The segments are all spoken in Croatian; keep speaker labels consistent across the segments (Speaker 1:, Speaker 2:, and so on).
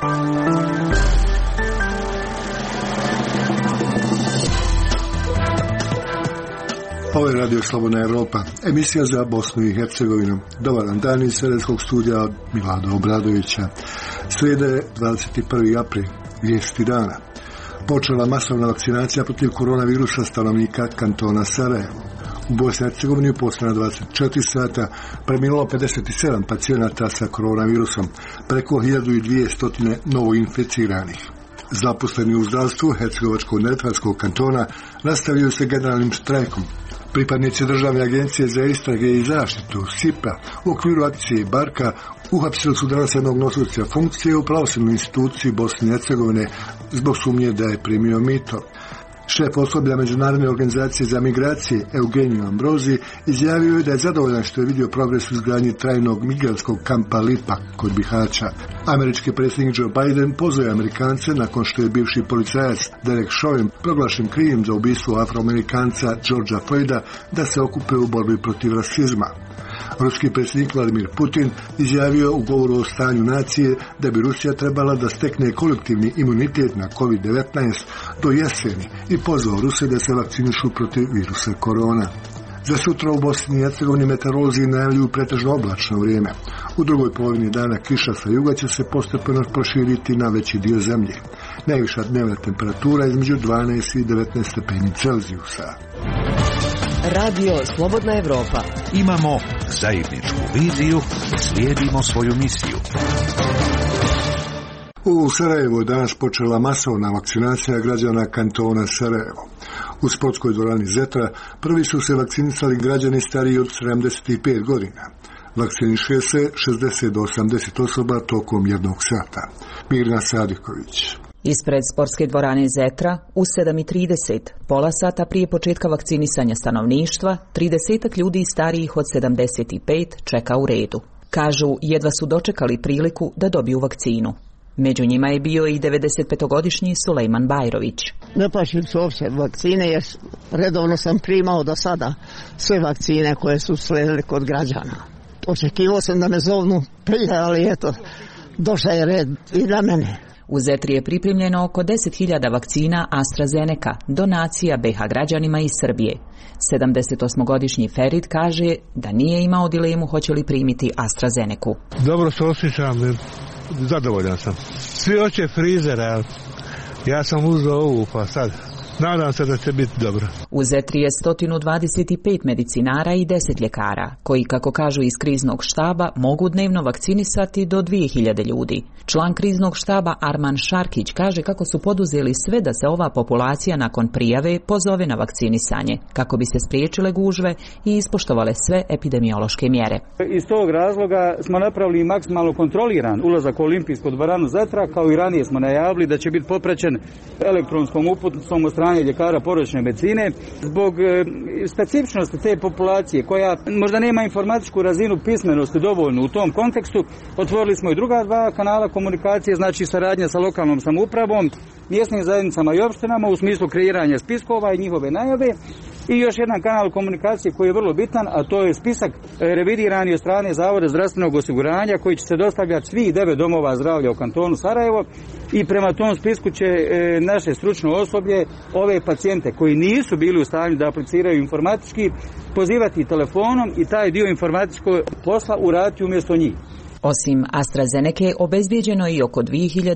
Speaker 1: Ovo je Radio Slobodna Evropa, emisija za Bosnu i Hercegovinu. Dobar dan iz Sredskog studija od Milada Obradovića. Srijeda je 21. april, vijesti dana. Počela masovna vakcinacija protiv koronavirusa stanovnika kantona Sarajevo. U Bosni i Hercegovini u posljednja 24 sata preminulo 57 pacijenata sa koronavirusom, preko 1200 novoinficiranih. Zaposleni u zdravstvu Hercegovačko-neretvanskog kantona nastavljaju se generalnim štrajkom. Pripadnici Državne agencije za istrage i zaštitu SIP-a u okviru akcije Barka uhapsili su danas jednog nosioca funkcije u pravosudnoj instituciji Bosne i Hercegovine zbog sumnje da je primio mito. Šef osoblja Međunarodne organizacije za migracije Eugenio Ambrozi izjavio je da je zadovoljan što je vidio progres u izgradnji trajnog migrantskog kampa Lipa kod Bihaća. Američki predsjednik Joe Biden pozvao Amerikance nakon što je bivši policajac Derek Chauvin proglašen krivim za ubistvo Afroamerikanca Georgea Floyda da se okupe u borbi protiv rasizma. Ruski predsjednik Vladimir Putin izjavio u govoru o stanju nacije da bi Rusija trebala da stekne kolektivni imunitet na COVID-19 do jeseni i pozvao Rusiju da se vakcinišu protiv virusa korona. Za sutra u Bosni i Hercegovini meteorolozi najavljuju pretežno oblačno vrijeme. U drugoj polovini dana kiša sa juga će se postepeno proširiti na veći dio zemlje. Najviša dnevna temperatura između 12 i 19 stepeni Celzijusa.
Speaker 2: Radio Slobodna Evropa.
Speaker 3: Imamo zajedničku viziju, slijedimo svoju misiju.
Speaker 1: U Sarajevu je danas počela masovna vakcinacija građana kantona Sarajevo. U sportskoj dvorani Zetra prvi su se vakcinisali građani stariji od 75 godina. Vakciniše se 60 do 80 osoba tokom jednog sata. Mirna Sadiković.
Speaker 4: Ispred sportske dvorane Zetra u 7:30, pola sata prije početka vakcinisanja stanovništva, 30 ljudi starijih od 75 čeka u redu. Kažu, jedva su dočekali priliku da dobiju vakcinu. Među njima je bio i 95-godišnji Sulejman Bajrović.
Speaker 5: Ne plašim se uopće vakcine jer redovno sam primao do sada sve vakcine koje su sledile kod građana. Očekivao sam da me zovnu prije, ali eto, došao je red i na mene.
Speaker 4: U Zetri je pripremljeno oko 10.000 vakcina AstraZeneca, donacija BiH građanima iz Srbije. 78-godišnji Ferid kaže da nije imao dilemu hoće li primiti AstraZenecu.
Speaker 6: Dobro se osjećam, zadovoljan sam. Svi hoće frizera, ja sam uzeo ovu pa sad. Nadam se da će biti dobro.
Speaker 4: U Zetri je 125 medicinara i 10 ljekara, koji, kako kažu iz kriznog štaba, mogu dnevno vakcinisati do 2000 ljudi. Član kriznog štaba Arman Šarkić kaže kako su poduzeli sve da se ova populacija nakon prijave pozove na vakcinisanje, kako bi se spriječile gužve i ispoštovale sve epidemiološke mjere.
Speaker 7: Iz tog razloga smo napravili maksimalno kontroliran ulazak u olimpijsku dvoranu Zetra, kao i ranije smo najavili da će biti popraćen elektronskom uputnicom od strane ljekara porodične medicine. Zbog specifičnosti te populacije koja možda nema informatičku razinu pismenosti dovoljnu u tom kontekstu, otvorili smo i druga dva kanala komunikacije, znači saradnja sa lokalnom samoupravom, mjesnim zajednicama i opštinama u smislu kreiranja spiskova i njihove najave. I još jedan kanal komunikacije koji je vrlo bitan, a to je spisak revidirani od strane Zavoda zdravstvenog osiguranja koji će se dostavljati svih 9 domova zdravlja u kantonu Sarajevo i prema tom spisku će naše stručno osoblje ove pacijente koji nisu bili u stanju da apliciraju informatički pozivati telefonom i taj dio informatičkog posla uraditi umjesto njih.
Speaker 4: Osim AstraZeneke, obezbijeđeno je i oko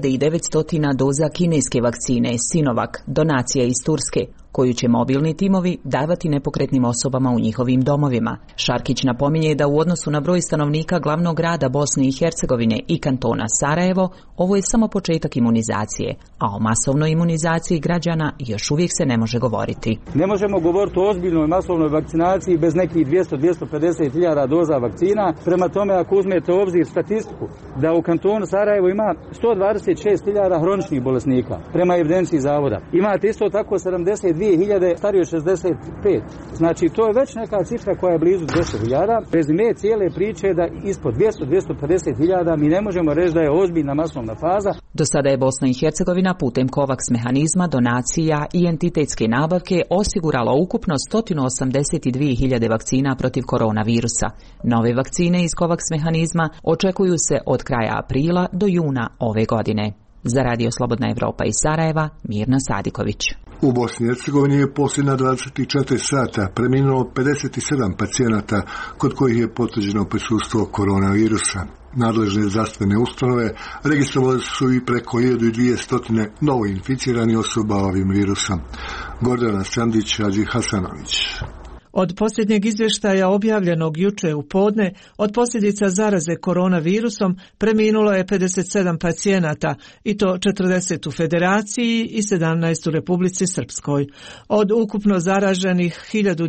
Speaker 4: 2900 doza kineske vakcine Sinovac, donacija iz Turske, koju će mobilni timovi davati nepokretnim osobama u njihovim domovima. Šarkić napominje da u odnosu na broj stanovnika glavnog grada Bosne i Hercegovine i kantona Sarajevo, ovo je samo početak imunizacije, a o masovnoj imunizaciji građana još uvijek se ne može govoriti.
Speaker 7: Ne možemo govoriti o ozbiljnoj masovnoj vakcinaciji bez nekih 200-250 hiljada doza vakcina. Prema tome, ako uzmete u obzir statistiku da u kantonu Sarajevo ima 126 hiljada hroničnih bolesnika, prema evidenciji zavoda. Imate isto tako 72 22.000 stariji od 65. Znači, to je već neka cifra koja je blizu 200.000. Rezime cijele priče je da ispod 200-250.000 mi ne možemo reći da je ozbiljna masovna faza.
Speaker 4: Do sada je Bosna i Hercegovina putem COVAX mehanizma, donacija i entitetske nabavke osigurala ukupno 182.000 vakcina protiv koronavirusa. Nove vakcine iz COVAX mehanizma očekuju se od kraja aprila do juna ove godine. Za Radio Slobodna Evropa iz Sarajeva, Mirna Sadiković.
Speaker 1: U Bosni i Hercegovini je posljednja 24 sata preminulo 57 pacijenata kod kojih je potvrđeno prisustvo koronavirusa. Nadležne zdravstvene ustanove registrovali su i preko 1200 novoinficiranih osoba ovim virusom. Gordana Sandić, Hadži Hasanović.
Speaker 8: Od posljednjeg izvještaja objavljenog juče u podne, od posljedica zaraze koronavirusom preminulo je 57 pacijenata, i to 40 u Federaciji i 17 u Republici Srpskoj. Od ukupno zaraženih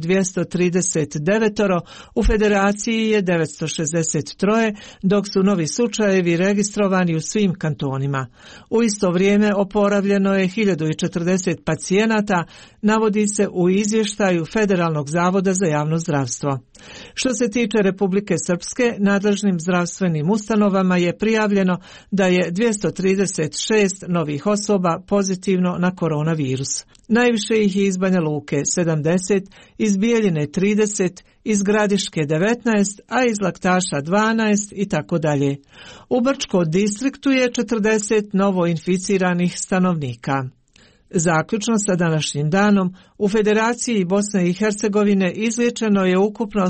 Speaker 8: 1239, u Federaciji je 963, dok su novi slučajevi registrovani u svim kantonima. U isto vrijeme oporavljeno je 1040 pacijenata, navodi se u izvještaju Federalnog zavoda za javno zdravstvo. Što se tiče Republike Srpske, nadležnim zdravstvenim ustanovama je prijavljeno da je 236 novih osoba pozitivno na koronavirus. Najviše ih je iz Banja Luke 70, iz Bijeljine 30, iz Gradiške 19, a iz Laktaša 12 i tako dalje. U Brčkom distriktu je 40 novo inficiranih stanovnika. Zaključno sa današnjim danom, u Federaciji Bosne i Hercegovine izliječeno je ukupno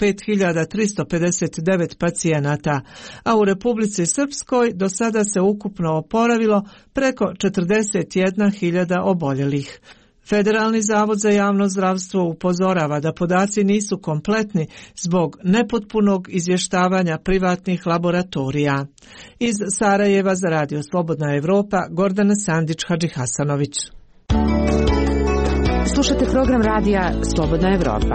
Speaker 8: 105.359 pacijenata, a u Republici Srpskoj do sada se ukupno oporavilo preko 41.000 oboljelih. Federalni zavod za javno zdravstvo upozorava da podaci nisu kompletni zbog nepotpunog izvještavanja privatnih laboratorija. Iz Sarajeva za Radio Slobodna Evropa, Gordana Sandić, Hadži Hasanović.
Speaker 2: Slušate program radija Slobodna Evropa.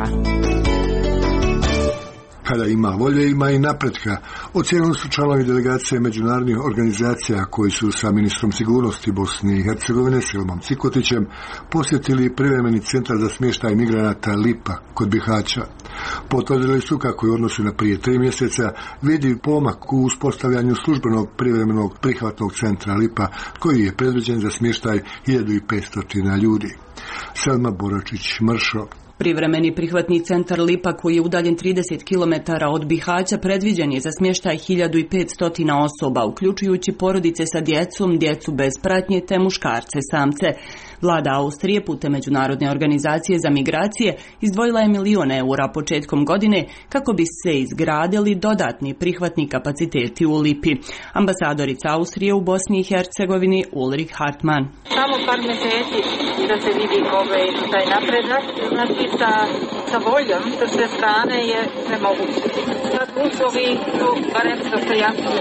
Speaker 1: Kada ima volje, ima i napretka. Ocijenili su članovi delegacije međunarodnih organizacija koji su sa ministrom sigurnosti Bosne i Hercegovine Selmom Cikotićem posjetili privremeni centar za smještaj migranata Lipa kod Bihaća. Potvrdili su kako je u odnosu na prije 3 mjeseca vidi pomak u uspostavljanju službenog privremenog prihvatnog centra Lipa koji je predviđen za smještaj 1500 ljudi. Selma Boračić-Mršo.
Speaker 9: Privremeni prihvatni centar Lipa, koji je udaljen 30 km od Bihaća, predviđen je za smještaj 1500 osoba, uključujući porodice sa djecom, djecu bez pratnje te muškarce samce. Vlada Austrije putem Međunarodne organizacije za migracije izdvojila je €1.000.000 početkom godine kako bi se izgradili dodatni prihvatni kapaciteti u Lipi. Ambasadorica Austrije u Bosni i Hercegovini Ulrich Hartmann.
Speaker 10: Samo par mjeseci da se vidi taj napredak, znači sa voljom sa sve strane je nemoguće. Sad uslovi su barem dostojanstveni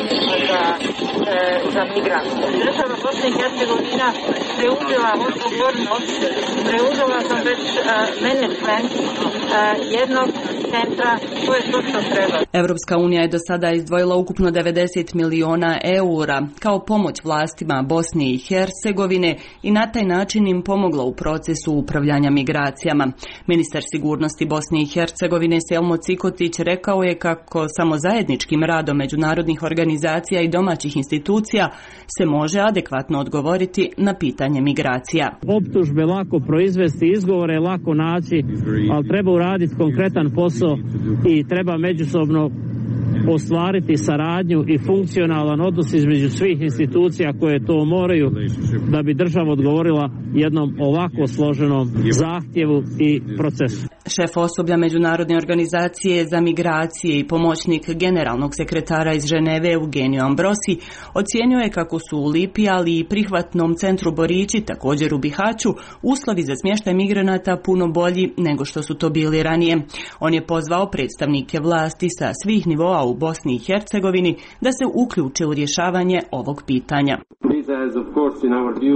Speaker 10: za migrante. Država Bosna i Hercegovina preuzela odgovornost, preuzela sam već management jednog centra, to je to što treba.
Speaker 9: Europska unija je do sada izdvojila ukupno €90 miliona kao pomoć vlastima Bosne i Hercegovine i na taj način im pomogla u procesu upravljanja migracijama. Ministar sigurnosti Bosne i Hercegovine Selmo Cikotić rekao je kako samo zajedničkim radom međunarodnih organizacija i domaćih institucija se može adekvatno odgovoriti na pitanje migracija.
Speaker 11: Optužbe lako proizvesti, izgovore lako naći, ali treba uraditi konkretan posao i treba međusobno ostvariti saradnju i funkcionalan odnos između svih institucija koje to moraju da bi država odgovorila jednom ovako složenom zahtjevu i procesu.
Speaker 9: Šef osoblja Međunarodne organizacije za migracije i pomoćnik generalnog sekretara iz Ženeve Eugenio Ambrosi ocijenio je kako su u Lipi, ali i prihvatnom centru Borići, također u Bihaću, uslovi za smještaj migranata puno bolji nego što su to bili ranije. On je pozvao predstavnike vlasti sa svih nivoa u Bosni i Hercegovini da se uključe u rješavanje ovog pitanja.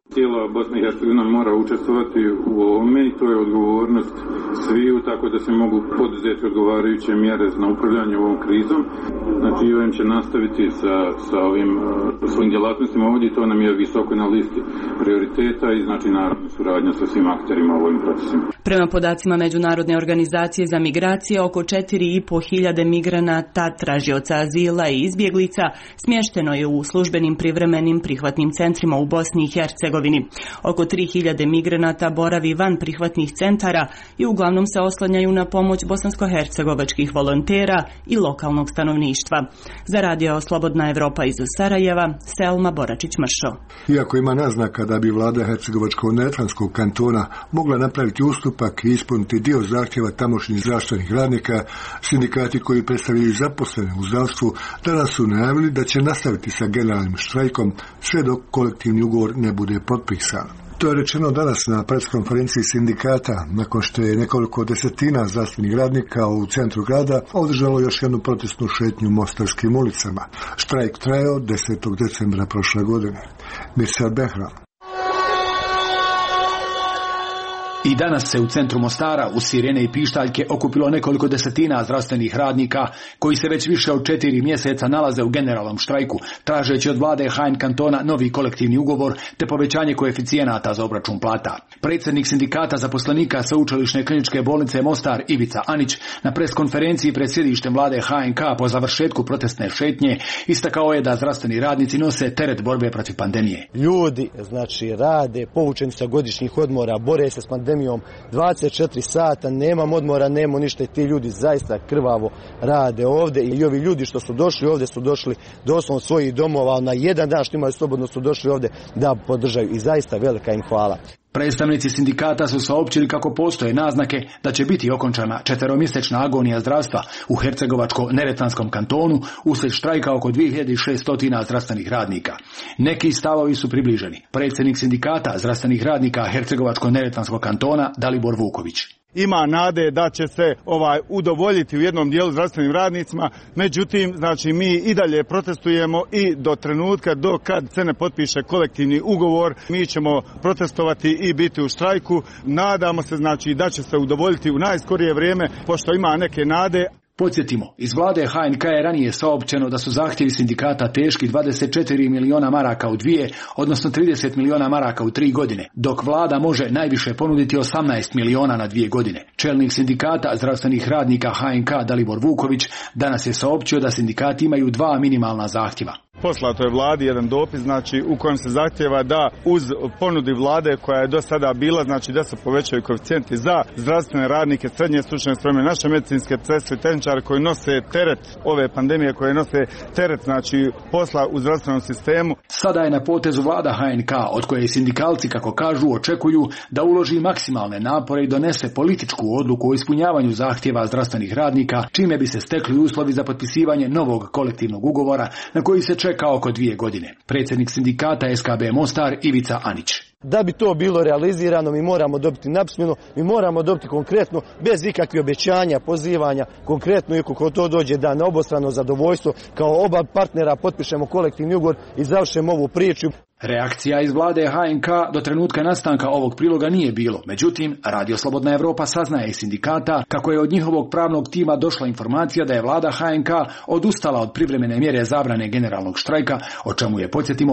Speaker 12: Cijela Bosna i Hercegovina mora učestvovati u ovome i to je odgovornost sviju, tako da se mogu poduzeti odgovarajuće mjere na upravljanje ovom krizom. Znači, OEM će nastaviti sa ovim svojim djelatnostima ovdje, to nam je visoko na listi prioriteta i znači naravno suradnja sa svim akterima u ovim procesima.
Speaker 9: Prema podacima Međunarodne organizacije za migracije, oko 4.500 migranata, tražioca azila i izbjeglica smješteno je u službenim privremenim prihvatnim centrima u Bosni i Hercegovini. Oko 3.000 migranata boravi van prihvatnih centara i uglavnom se oslanjaju na pomoć bosansko-hercegovačkih volontera i lokalnog stanovništva. Za radio Slobodna Evropa iz Sarajeva, Selma Boračić-Mršo.
Speaker 1: Iako ima naznaka da bi vlada Hercegovačko-neretvanskog kantona mogla napraviti ustupak i ispuniti dio zahtjeva tamošnjih zdravstvenih radnika, sindikati koji predstavljaju zaposlene u zdravstvu danas su najavili da će nastaviti sa generalnim štrajkom sve dok kolektivni ugovor ne bude potpisan. To je rečeno danas na preskonferenciji sindikata, nakon što je nekoliko desetina zdravstvenih radnika u centru grada održalo još jednu protestnu šetnju mostarskim ulicama. Štrajk trajao 10. decembra prošle godine. Mirsad Behram.
Speaker 13: I danas se u centru Mostara u sirene i pištaljke okupilo nekoliko desetina zdravstvenih radnika koji se već više od 4 mjeseca nalaze u generalnom štrajku, tražeći od vlade HN kantona novi kolektivni ugovor te povećanje koeficijenata za obračun plata. Predsjednik sindikata zaposlenika Sveučilišne kliničke bolnice Mostar Ivica Anić na preskonferenciji pred sjedištem vlade HNK po završetku protestne šetnje istakao je da zdravstveni radnici nose teret borbe protiv pandemije.
Speaker 14: Ljudi rade, povučeni sa godišnjih odmora, bore se s pandemijom 24 sata, nemam odmora, nema ništa i ti ljudi zaista krvavo rade ovdje i ovi ljudi što su došli ovdje su došli doslovno svojih domova, na jedan dan što imaju slobodno su došli ovdje da podržaju i zaista velika im hvala.
Speaker 13: Predstavnici sindikata su saopćili kako postoje naznake da će biti okončana 4-mjesečna agonija zdravstva u Hercegovačko-neretvanskom kantonu uslijed štrajka oko 2600 zdravstvenih radnika. Neki stavovi su približeni. Predsjednik sindikata zdravstvenih radnika Hercegovačko-neretvanskog kantona Dalibor Vuković.
Speaker 15: Ima nade da će se udovoljiti u jednom dijelu zdravstvenim radnicima, međutim, mi i dalje protestujemo i do trenutka do kad se ne potpiše kolektivni ugovor, mi ćemo protestovati i biti u štrajku. Nadamo se da će se udovoljiti u najskorije vrijeme, pošto ima neke nade.
Speaker 13: Podsjetimo, iz vlade HNK je ranije saopćeno da su zahtjevi sindikata teški 24 miliona maraka u 2, odnosno 30 miliona maraka u 3 godine, dok vlada može najviše ponuditi 18 miliona na 2 godine. Čelnik sindikata zdravstvenih radnika HNK Dalibor Vuković danas je saopćio da sindikati imaju 2 minimalna zahtjeva.
Speaker 15: Poslato je vladi jedan dopis u kojem se zahtjeva da uz ponudi vlade koja je do sada bila, da se povećaju koeficijenti za zdravstvene radnike, srednje stručne spreme, naše medicinske sestre, tehničare koji nose teret ove pandemije, koje nose teret posla u zdravstvenom sistemu.
Speaker 13: Sada je na potezu vlada HNK, od koje i sindikalci, kako kažu, očekuju da uloži maksimalne napore i donese političku odluku o ispunjavanju zahtjeva zdravstvenih radnika, čime bi se stekli uslovi za potpisivanje novog kolektivnog ugovora na koji se čeka oko 2 godine. Predsjednik sindikata SKB Mostar Ivica Anić.
Speaker 14: Da bi to bilo realizirano, mi moramo dobiti napismeno, mi moramo dobiti konkretno, bez ikakvih obećanja, pozivanja, konkretno i kako to dođe da na obostrano zadovoljstvo, kao oba partnera potpišemo kolektivni ugovor i završimo ovu priču.
Speaker 13: Reakcija iz vlade HNK do trenutka nastanka ovog priloga nije bilo. Međutim, Radio Slobodna Evropa saznaje iz sindikata kako je od njihovog pravnog tima došla informacija da je vlada HNK odustala od privremene mjere zabrane generalnog štrajka, o čemu je, podsjetimo,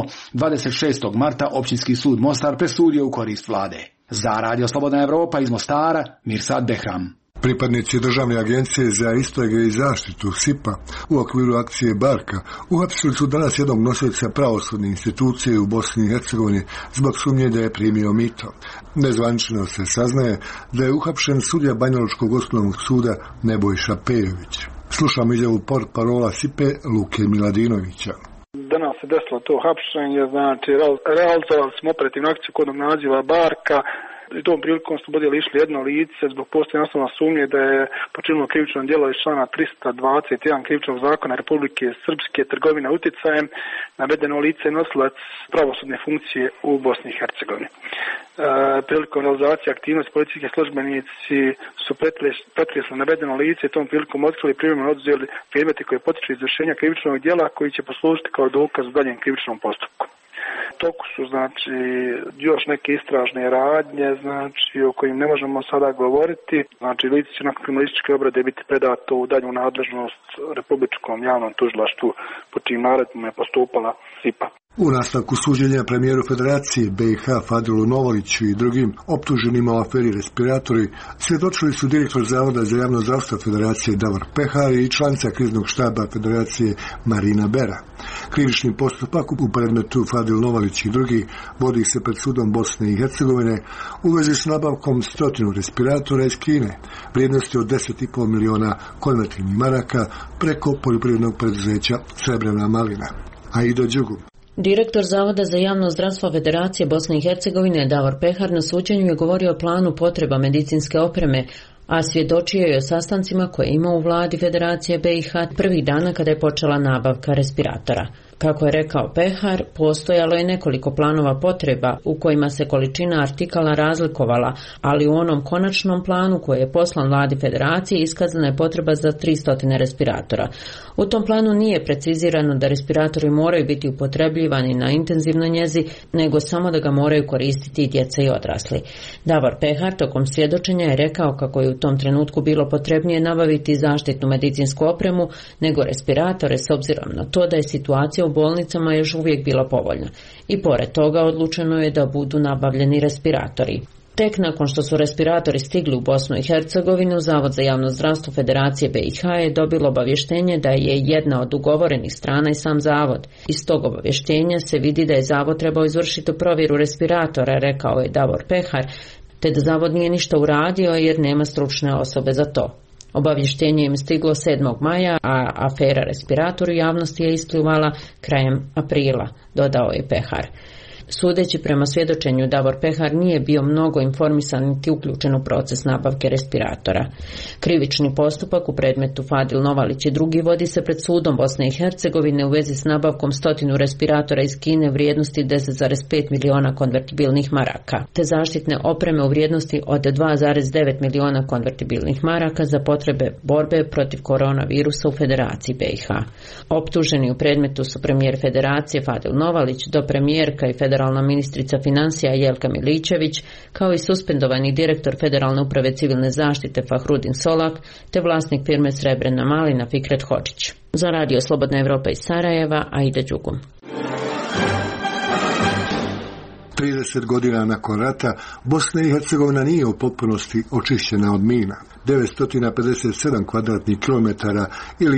Speaker 13: 26. marta Općinski sud Mostar presudio u korist vlade. Za Radio Slobodna Evropa iz Mostara, Mirsad Behram.
Speaker 1: Pripadnici Državne agencije za istrage i zaštitu SIP-a u okviru akcije Barka uhapsili su danas jednog nosioca pravosudne institucije u Bosni i Hercegovini zbog sumnje da je primio mito. Nezvanično se saznaje da je uhapšen sudija Banjalučkog osnovnog suda Nebojša Pejović. Slušamo izjavu portparola SIP-e Luke Miladinovića.
Speaker 16: Danas se desilo to hapšenje, realizovali smo operativnu akciju kodnog naziva Barka. I tom prilikom smo išli jedno lice zbog postojanja osnovne sumnje da je počinilo krivično djelo iz člana 321 krivičnog zakona Republike Srpske, trgovina uticajem. Navedeno lice je nosilac pravosudne funkcije u Bosni i Hercegovini. Prilikom realizacije aktivnosti policijski službenici su pretresli navedeno lice i tom prilikom otkrili i privremeno oduzeli predmete koje potiču izvršenja krivičnog djela koji će poslužiti kao dokaz u daljem krivičnom postupku. toku su znači još neke istražne radnje, znači o kojim ne možemo sada govoriti. Znači lice će nakon kriminalističke obrade biti predato u dalju nadležnost Republičkom javnom tužilaštvu po čijim naredbama je postupala SIPA.
Speaker 1: U nastavku suđenja premijeru Federacije BiH Fadilu Novaliću i drugim optuženima u aferi respiratori svjedočili su direktor Zavoda za javno zdravstvo Federacije Davor Pehar i članica kriznog štaba Federacije Marina Bera. Krivični postupak u predmetu Fadil Novalić i drugi vodi se pred sudom Bosne i Hercegovine u vezi s nabavkom 100 respiratora iz Kine, vrijednosti od 10,5 miliona konvertibilnih maraka preko poljoprivrednog preduzeća Srebrna malina. Aida Đugum.
Speaker 17: Direktor Zavoda za javno zdravstvo Federacije Bosne i Hercegovine Davor Pehar na suđenju je govorio o planu potreba medicinske opreme, a svjedočio je o sastancima koje ima u vladi Federacije BiH prvih dana kada je počela nabavka respiratora. Kako je rekao Pehar, postojalo je nekoliko planova potreba u kojima se količina artikala razlikovala, ali u onom konačnom planu koji je poslan vladi Federacije iskazana je potreba za 300 respiratora. U tom planu nije precizirano da respiratori moraju biti upotrebljivani na intenzivnoj njezi, nego samo da ga moraju koristiti i djeca i odrasli. Davor Pehar tokom svjedočenja je rekao kako je u tom trenutku bilo potrebnije nabaviti zaštitnu medicinsku opremu nego respiratore s obzirom na to da je situacija u bolnicama još uvijek bila povoljna. I pored toga odlučeno je da budu nabavljeni respiratori. Tek nakon što su respiratori stigli u Bosnu i Hercegovinu, Zavod za javno zdravstvo Federacije BiH je dobilo obavještenje da je jedna od ugovorenih strana i sam Zavod. Iz tog obavještenja se vidi da je Zavod trebao izvršiti provjeru respiratora, rekao je Davor Pehar, te da Zavod nije ništa uradio jer nema stručne osobe za to. Obavještenje im stiglo 7. maja, a afera respirator u javnosti je isplivala krajem aprila, dodao je Pehar. Sudeći prema svjedočenju, Davor Pehar nije bio mnogo informisan niti uključen u proces nabavke respiratora. Krivični postupak u predmetu Fadil Novalić i drugi vodi se pred sudom Bosne i Hercegovine u vezi s nabavkom 100 respiratora iz Kine vrijednosti 10,5 miliona konvertibilnih maraka, te zaštitne opreme u vrijednosti od 2,9 miliona konvertibilnih maraka za potrebe borbe protiv koronavirusa u Federaciji BiH. Optuženi u predmetu su premijer Federacije Fadil Novalić, dopremjerka i federalna ministrica financija Jelka Miličević, kao i suspendovani direktor Federalne uprave civilne zaštite Fahrudin Solak, te vlasnik firme Srebrna malina Fikret Hodžić. Za Radio Slobodna Evropa iz Sarajeva, Aida Đugum.
Speaker 1: 30 godina nakon rata, Bosna i Hercegovina nije u potpunosti očišćena od mina. 957 kvadratnih kilometara ili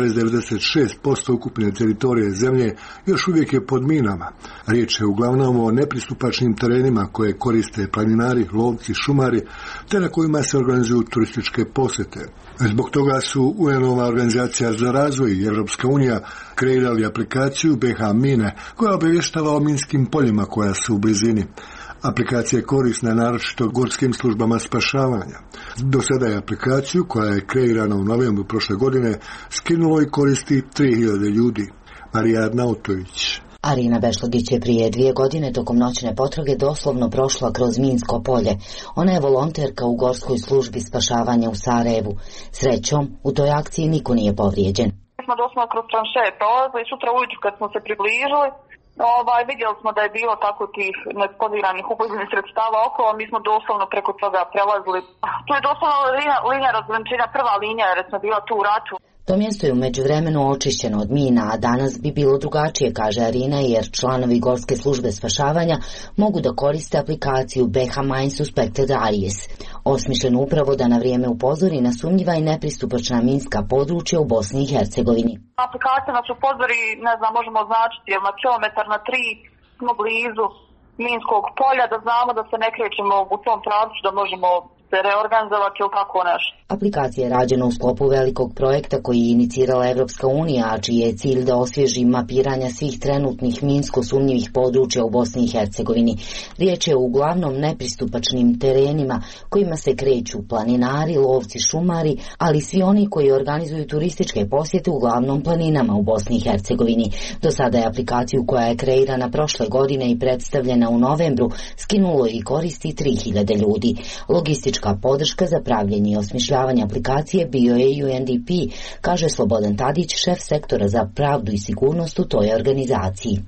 Speaker 1: 1,96% ukupne teritorije zemlje još uvijek je pod minama. Riječ je uglavnom o nepristupačnim terenima koje koriste planinari, lovci, šumari, te na kojima se organizuju turističke posjete. Zbog toga su UN-ova organizacija za razvoj i Europska unija kreirali aplikaciju BiH Mine, koja obavještava o minskim poljima koja su u blizini. Aplikacija je korisna naročito gorskim službama spašavanja. Do sada je aplikaciju, koja je kreirana u novembru prošle godine, skinulo i koristi 3000 ljudi. Marija Arnautović.
Speaker 18: Arina Bešlogić je prije 2 godine tokom noćne potrage doslovno prošla kroz minsko polje. Ona je volonterka u gorskoj službi spašavanja u Sarajevu. Srećom, u toj akciji niko nije povrijeđen.
Speaker 10: Smo doslovno kroz tranšeje prolazili, sutra ujutru kad smo se približili, vidjeli smo da je bilo tako tih neeksplodiranih ubojnih sredstava okolo, mi smo doslovno preko toga prelazili. Tu je doslovno linija razgraničenja, prva linija jer smo bila tu u ratu.
Speaker 18: To mjesto je u međuvremenu očišćeno od mina, a danas bi bilo drugačije, kaže Arina, jer članovi gorske službe spašavanja mogu da koriste aplikaciju BiH Mine Suspected Areas, osmišljenu upravo da na vrijeme upozori na sumnjiva i nepristupačna minska područja u Bosni i Hercegovini.
Speaker 10: Aplikacija nas upozori, možemo označiti, jer na kilometar na 3 smo blizu minskog polja, da znamo da se ne krećemo u tom pravcu, da možemo se reorganizovati ili tako nešto.
Speaker 18: Aplikacija je rađena u sklopu velikog projekta koji je inicirala Evropska unija, a čiji je cilj da osvježi mapiranja svih trenutnih minsko sumnjivih područja u Bosni i Hercegovini. Riječ je o uglavnom nepristupačnim terenima kojima se kreću planinari, lovci, šumari, ali svi oni koji organizuju turističke posjete uglavnom planinama u Bosni i Hercegovini. Do sada je aplikaciju koja je kreirana prošle godine i predstavljena u novembru skinulo i koristi 3000 ljudi. Logistička podrška za pravljenje i osmišljavanje aplikacije bio je UNDP, kaže Slobodan Tadić, šef sektora za pravdu i sigurnost u toj organizaciji.
Speaker 19: Kroz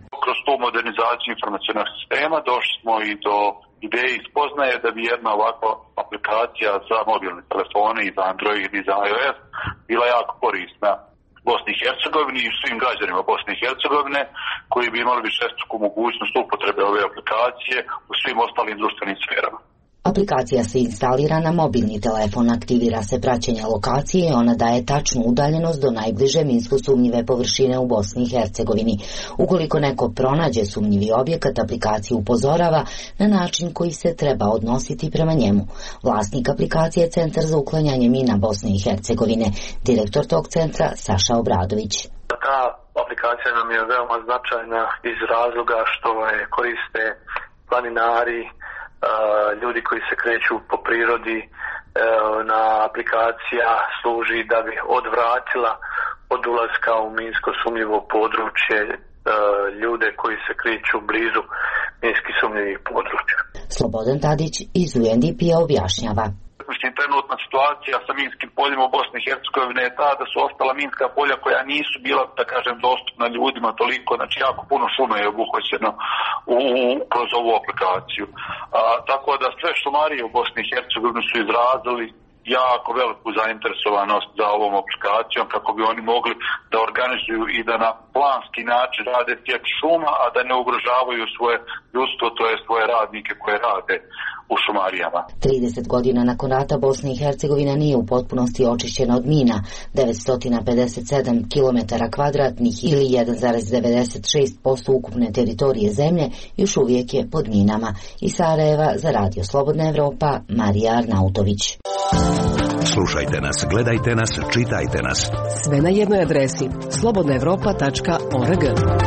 Speaker 19: tu modernizaciju informacionog sistema došli smo i do ideje i spoznaje da bi jedna ovakva aplikacija za mobilne telefone i za Android i za iOS bila jako korisna Bosni i Hercegovini i svim građanima Bosne i Hercegovine koji bi imali višestruku mogućnost upotrebe ove aplikacije u svim ostalim društvenim sferama.
Speaker 18: Aplikacija se instalira na mobilni telefon, aktivira se praćenje lokacije i ona daje tačnu udaljenost do najbliže minsko sumnjive površine u Bosni i Hercegovini. Ukoliko neko pronađe sumnjivi objekat, aplikacija upozorava na način koji se treba odnositi prema njemu. Vlasnik aplikacije je Centar za uklanjanje mina Bosne i Hercegovine, direktor tog centra Saša Obradović.
Speaker 20: Ta aplikacija nam je veoma značajna iz razloga što je koriste planinari, ljudi koji se kreću po prirodi. Na aplikacija služi da bi odvratila od ulaska u minsko sumnjivo područje ljude koji se kreću blizu minski sumnjivih područja.
Speaker 18: Slobodan Tadić iz UNDP-a objašnjava.
Speaker 19: Mislim, trenutna situacija sa minskim poljima u Bosni i Hercegovini je ta da su ostala minska polja koja nisu bila, da kažem, dostupna ljudima toliko, znači jako puno šume je obuhvaćeno kroz ovu aplikaciju. Tako da sve šumarije u Bosni i Hercegovini su izrazili jako veliku zainteresovanost za ovom aplikacijom kako bi oni mogli da organizuju i da na planski način rade tijek šuma, a da ne ugrožavaju svoje ljudstvo, to je svoje radnike koje rade u šumarijama.
Speaker 18: 30 godina nakon rata Bosna i Hercegovina nije u potpunosti očišćena od mina. 957 km kvadratnih ili 1,96% ukupne teritorije zemlje još uvijek je pod minama. Iz Sarajeva za Radio Slobodna Evropa, Marija Arnautović.
Speaker 3: Slušajte nas, gledajte nas, čitajte nas.
Speaker 21: Sve na jednoj adresi slobodnaevropa.org.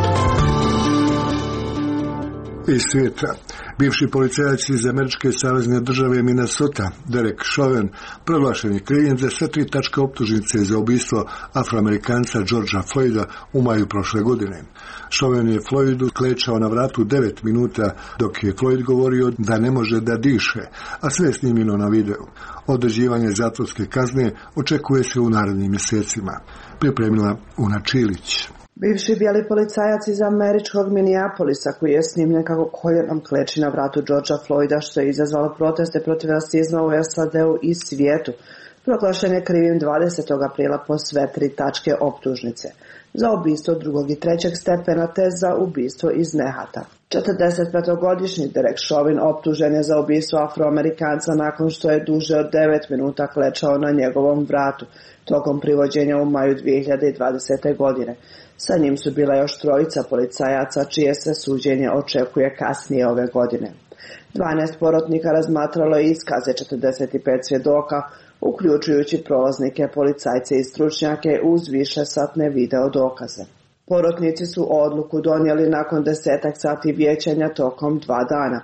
Speaker 1: Iz svijeta. Bivši policajac iz američke savezne države Minnesota, Derek Chauvin, proglašen je krivim za sve 3 tačke optužnice za ubistvo Afroamerikanca Georgea Floyda u maju prošle godine. Chauvin je Floydu klečao na vratu 9 minuta dok je Floyd govorio da ne može da diše, a sve je snimljeno na videu. Određivanje zatvorske kazne očekuje se u narednim mjesecima. Pripremila Una Čilić.
Speaker 22: Bivši bijeli policajac iz američkog Minneapolisa koji je snimljen kako koljenom kleči na vratu Georgea Floyda, što je izazvalo proteste protiv rasizma u SAD-u i svijetu, proglašen je krivim 20. aprila po sve 3 tačke optužnice. Za ubistvo 2. i 3. stepena te za ubistvo iz nehata. 45-godišnji Derek Chauvin optužen je za ubistvo Afroamerikanca nakon što je duže od 9 minuta klečao na njegovom vratu tokom privođenja u maju 2020. godine. Sa njim su bila još 3 policajaca čije se suđenje očekuje kasnije ove godine. 12 porotnika razmatralo je iskaze 45 svjedoka, uključujući prolaznike, policajce i stručnjake uz višesatne video dokaze. Porotnici su odluku donijeli nakon 10 sati vijećanja tokom 2 dana.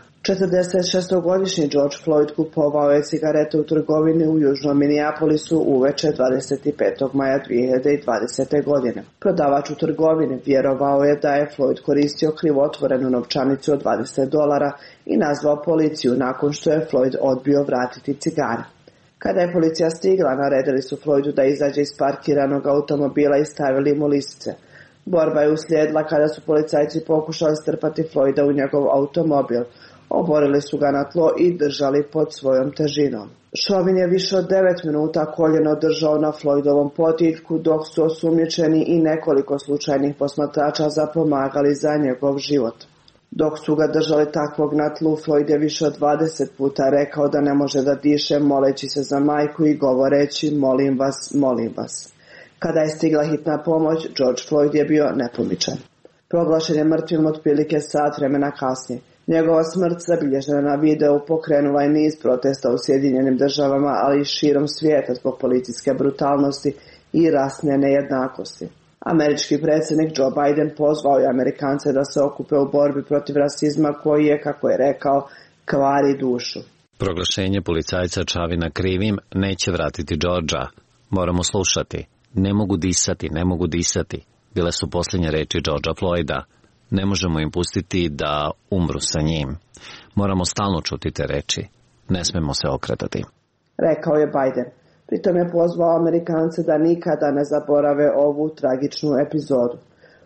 Speaker 22: 46-godišnji George Floyd kupovao je cigarete u trgovini u južnom Minneapolisu uveče 25. maja 2020. godine. Prodavač u trgovini vjerovao je da je Floyd koristio krivotvorenu novčanicu od $20 i nazvao policiju nakon što je Floyd odbio vratiti cigare. Kada je policija stigla, naredili su Floydu da izađe iz parkiranog automobila i stavili mu lisice. Borba je uslijedila kada su policajci pokušali strpati Floyda u njegov automobil. Oborili su ga na tlo i držali pod svojom težinom. Chauvin je više od 9 minuta koljeno držao na Floydovom potiljku dok su osumnjičeni i nekoliko slučajnih posmatrača zapomagali za njegov život. Dok su ga držali takvog na tlu, Floyd je više od 20 puta rekao da ne može da diše, moleći se za majku i govoreći molim vas, molim vas. Kada je stigla hitna pomoć, George Floyd je bio nepomičan. Proglašen je mrtvim otprilike sat vremena kasnije. Njegova smrt, zabilježena na videu, pokrenula je niz protesta u Sjedinjenim državama, ali i širom svijeta zbog policijske brutalnosti i rasne nejednakosti. Američki predsjednik Joe Biden pozvao je Amerikance da se okupe u borbi protiv rasizma koji je, kako je rekao, kvari dušu.
Speaker 23: Proglašenje policajca Chauvina krivim neće vratiti Georgea. Moramo slušati. Ne mogu disati, ne mogu disati. Bile su posljednje reči Georgea Floyda. Ne možemo im pustiti da umru sa njim. Moramo stalno čuti te reči. Ne smemo se okretati.
Speaker 22: Rekao je Biden. Pritom je pozvao Amerikance da nikada ne zaborave ovu tragičnu epizodu.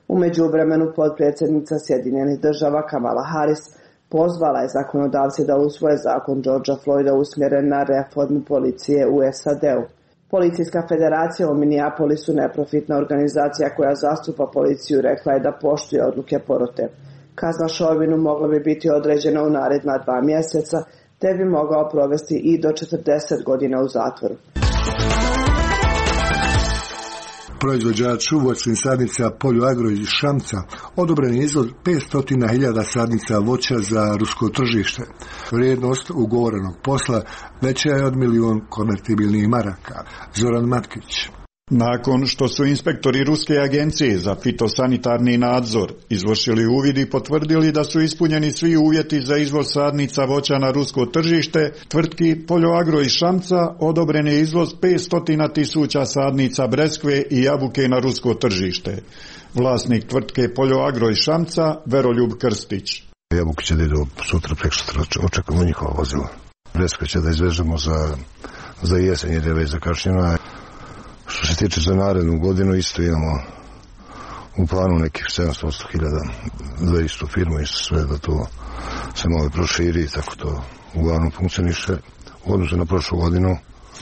Speaker 22: U međuvremenu potpredsjednica Sjedinjenih država Kamala Harris pozvala je zakonodavce da usvoje zakon Georgea Floyda usmjeren na reformu policije u SAD-u. Policijska federacija u Minneapolisu, neprofitna organizacija koja zastupa policiju, rekla je da poštuje odluke porote. Kazna Chauvinu mogla bi biti određena u naredna 2 mjeseca, te bi mogao provesti i do 40 godina u zatvoru.
Speaker 1: Proizvođaču voćnih sadnica Polju Agro iz Šamca odobren je izvoz 500.000 sadnica voća za rusko tržište. Vrijednost ugovorenog posla veća je od 1.000.000 konvertibilnih maraka. Zoran Matkić.
Speaker 5: Nakon što su inspektori Ruske agencije za fitosanitarni nadzor izvršili uvid i potvrdili da su ispunjeni svi uvjeti za izvoz sadnica voća na rusko tržište, tvrtki Poljoagro iz Šamca odobren je izvoz 500.000 sadnica breskve i jabuke na rusko tržište. Vlasnik tvrtke Poljoagro iz Šamca, Veroljub Krstić.
Speaker 6: Jabuke će da idu sutra, preksutra, očekujemo njihova vozila. Breskve će da izvežemo za jesen jer je već zakašnjena. Što se tiče za narednu godinu, isto imamo u planu nekih 700.000 za istu firmu i sve da to se malo proširi, tako to uglavnom funkcioniše. U odnosu na prošlu godinu,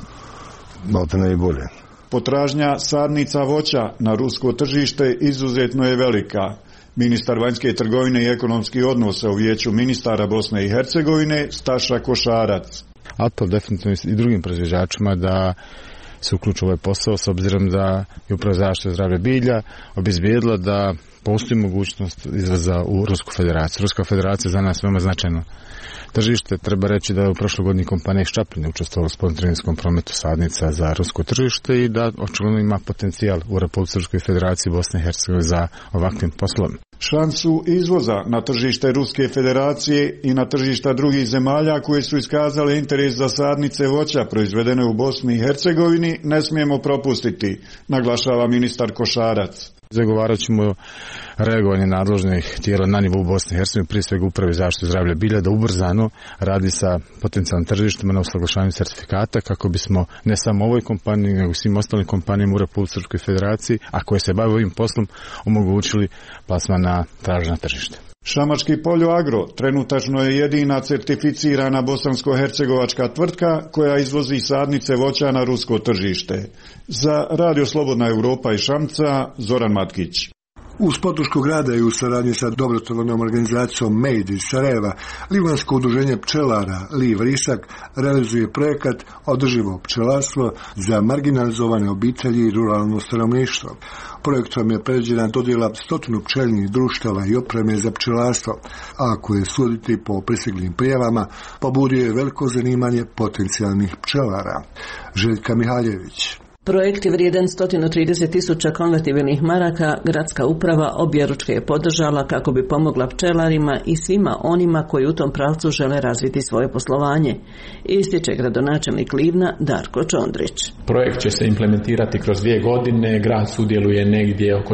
Speaker 6: malte ne i bolje.
Speaker 5: Potražnja sadnica voća na rusko tržište izuzetno je velika. Ministar vanjske trgovine i ekonomskih odnosa u Vijeću ministara Bosne i Hercegovine, Staša Košarac.
Speaker 7: Apel definitivno i drugim proizvođačima da se uključuje ovaj posao, s obzirom da je upravo zaštita zdravlja bilja obezbijedila da postoji mogućnost izvoza u Rusku federaciju. Ruska federacija za nas veoma značajno tržište. Treba reći da je u prošloj godini kompanija Ščapljine učestvovala u spoljnotrgovinskom prometu sadnica za rusko tržište i da očigledno ima potencijal u Republičkoj federaciji Bosne i Hercegovine za ovakvim poslom.
Speaker 5: Šansu izvoza na tržište Ruske federacije i na tržišta drugih zemalja koje su iskazale interes za sadnice voća proizvedene u Bosni i Hercegovini ne smijemo propustiti, naglašava ministar Košarac.
Speaker 7: Zagovarat ćemo reagovanje nadležnih tijela na nivou Bosne i Hercegovine, prije svega uprave zaštitu zdravlja bilja, da ubrzano radi sa potencijalnim tržištima na usaglašavanju certifikata kako bismo ne samo ovoj kompaniji, nego svim ostalim kompanijama u Republičkoj federaciji, a koje se bave ovim poslom, omogućili plasman na tražena tržište.
Speaker 5: Šamački Poljoagro trenutačno je jedina certificirana bosansko-hercegovačka tvrtka koja izvozi sadnice voća na rusko tržište. Za Radio Slobodna Europa i Šamca, Zoran Matkić.
Speaker 1: Uz podršku grada i u saradnji sa dobrotvornom organizacijom MEID iz Sarajeva, Livansko udruženje pčelara Liv Risak realizuje projekat Održivo pčelarstvo za marginalizovane obitelji i ruralno stanovništvo. Projektom je predviđena dodjela 100 pčelinjih društava i opreme za pčelarstvo, a ako je suditi po pristiglim prijavama, pobudio je veliko zanimanje potencijalnih pčelara. Željka Mihaljević.
Speaker 24: Projekt je vrijedan 130.000 konvertibilnih maraka. Gradska uprava objeručke je podržala kako bi pomogla pčelarima i svima onima koji u tom pravcu žele razviti svoje poslovanje, ističe gradonačelnik Livna Darko Čondrić.
Speaker 25: Projekt će se implementirati kroz 2 godine, grad sudjeluje negdje oko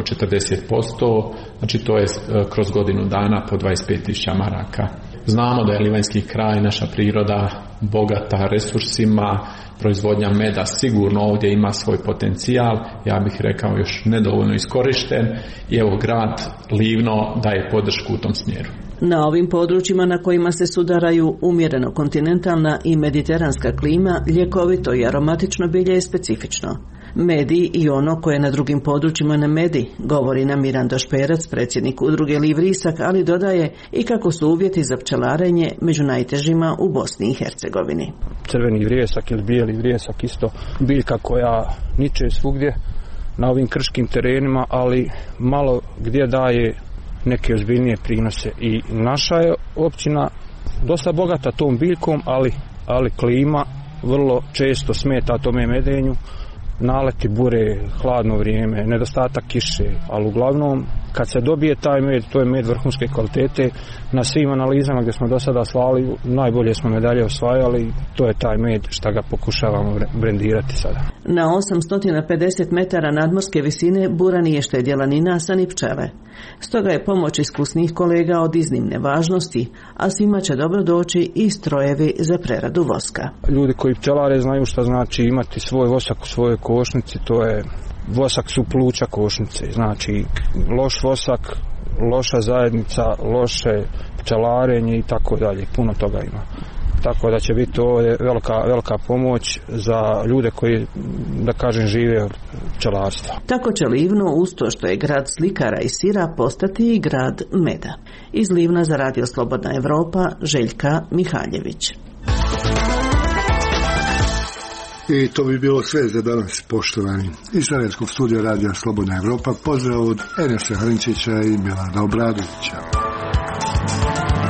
Speaker 25: 40%, znači to je kroz godinu dana po 25.000 maraka. Znamo da je livanjski kraj, naša priroda bogata resursima, proizvodnja meda sigurno ovdje ima svoj potencijal, ja bih rekao još nedovoljno iskorišten i evo grad Livno daje podršku u tom smjeru.
Speaker 24: Na ovim područjima na kojima se sudaraju umjereno kontinentalna i mediteranska klima, ljekovito i aromatično bilje je specifično. Medi i ono koje na drugim područjima ne medi, govori nam Mirando Šperac, predsjednik udruge Liv Risak, ali dodaje i kako su uvjeti za pčelarenje među najtežima u Bosni i Hercegovini.
Speaker 26: Crveni vrijesak ili bijeli vrijesak, isto biljka koja niče svugdje na ovim krškim terenima, ali malo gdje daje neke ozbiljnije prinose. I naša je općina dosta bogata tom biljkom, ali klima vrlo često smeta tome medenju. Naleti bure, hladno vrijeme, nedostatak kiše, ali uglavnom kad se dobije taj med, to je med vrhunske kvalitete. Na svim analizama gdje smo do sada slali, najbolje smo medalje osvajali, to je taj med što ga pokušavamo brendirati sada.
Speaker 24: Na 850 metara nadmorske visine bura nije štedjela ni nasa ni pčele. Stoga je pomoć iskusnih kolega od iznimne važnosti, a svima će dobro doći i strojevi za preradu voska.
Speaker 26: Ljudi koji pčelare znaju šta znači imati svoj vosak u svojoj košnici, to je vosak su pluća košnice, znači loš vosak, loša zajednica, loše pčelarenje i tako dalje, puno toga ima. Tako da će biti ovdje velika pomoć za ljude koji, da kažem, žive od pčelarstva.
Speaker 24: Tako će Livno, uz to što je grad slikara i sira, postati i grad meda. Iz Livna za Radio Slobodna Evropa, Željka Mihaljević.
Speaker 1: I to bi bilo sve za danas, poštovani. Iz Sarajevskog studija Radija Slobodna Evropa pozdrav od Enesa Hrinčića i Milana Obradovića.